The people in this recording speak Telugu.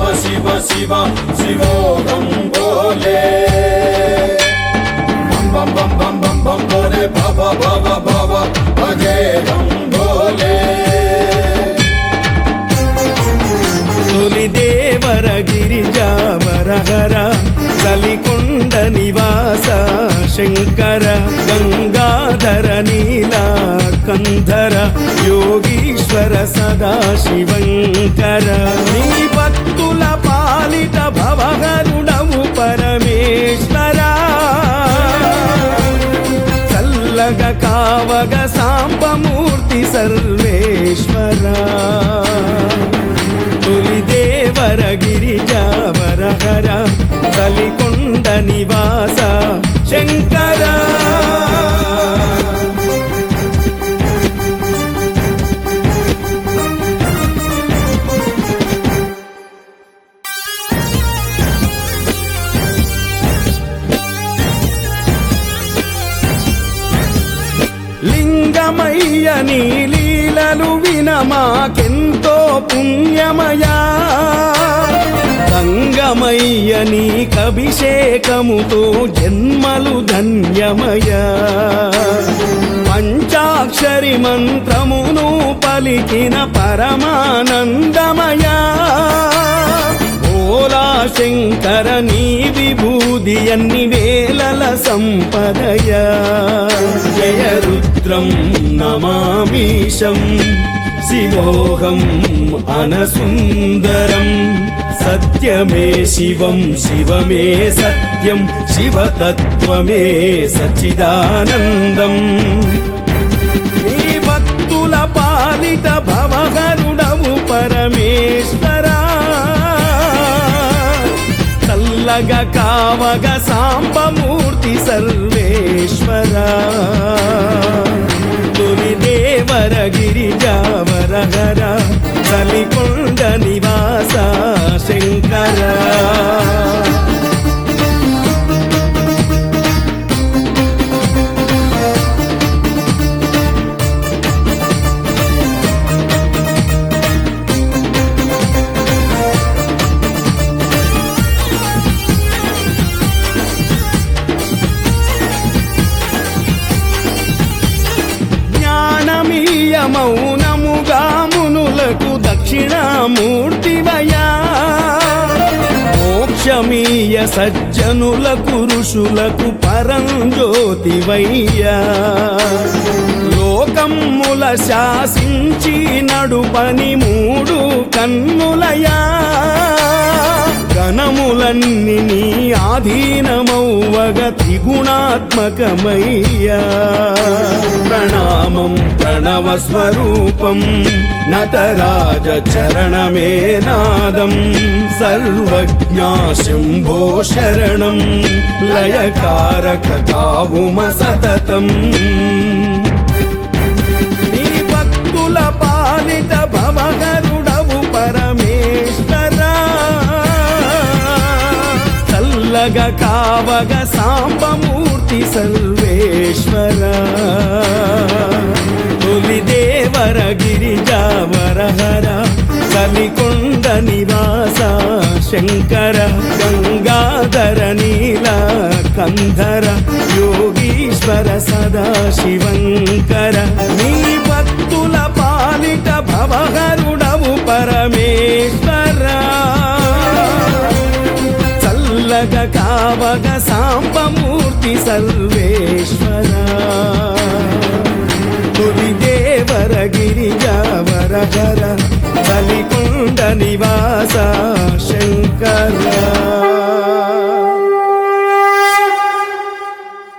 शिव शिव शिवोहम बोले बम बम बम बम बम बोले भव भव भव भजेहम बोले తొలి దేవర గిరిజావరహర కలికొండ నివాస శంకర గంగాధర నీలకంధర యోగీశ్వర సదాశివంకర నీ భక్తుల పాలిట భవహరుడవు పరమేశ్వర చల్లగ కావగ సాంబమూర్తి సర్వేశ్వర తొలి దేవర గిరిజావరహర కలికొండ నివాస శంకర లింగమయ్య నీ లీలలు వినమాకెంతో పుణ్యమయా గంగమయ్య నీకభిషేకముతో జన్మలు ధన్యమయా పంచాక్షరి మంత్రమును పలికిన పరమానందమయా ఓలా శంకర నీ విభూది అన్ని వేలల సంపదయా జయ రుద్రం నమామీశం శివోహం అనసుందరం సత్యమే శివం శివమే సత్యం శివతత్వమే సచ్చిదానందం నీ భక్తుల పాలిత భవహరుడవు పరమేశ్వర చల్లగ కావగ సాంబమూర్తి సర్వేశ్వర తొలి దేవర గిరిజావరహర కలికొండ నివాస శంకర మౌనముగా మునులకు దక్షిణామూర్తివయా మోక్షమీయ సజ్జనులకు ఋషులకు పరంజ్యోతివయ్యా లోకమ్ముల శాసించి నడుపని మూడు కన్నులయా గణములన్ని నీ ఆధీనమౌవగ త్రిగుణాత్మకమయ్యా ప్రణామం ప్రణవ స్వరూపం నటరాజ చరణమే నాదం సర్వజ్ఞా శంభో శరణం లయకారక కావుమ సతతం నీ భక్తుల పాలిత భవహరుడవు పరమేశ్వర చల్లగ కావగ సాంబమూర్తి సర్వేశ్వర తొలి దేవర గిరిజావరహర కలికొండ నివాస శంకర గంగాధర నీలకంధర యోగీశ్వర సదాశివంకర నీ భక్తుల పాలిట భవహరుడవు పరమేశ్వర చల్లగ కావగ సాంబమూర్తి సర్వేశ్వర తొలి దేవర గిరిజావరహర కలికొండ నివాస శంకర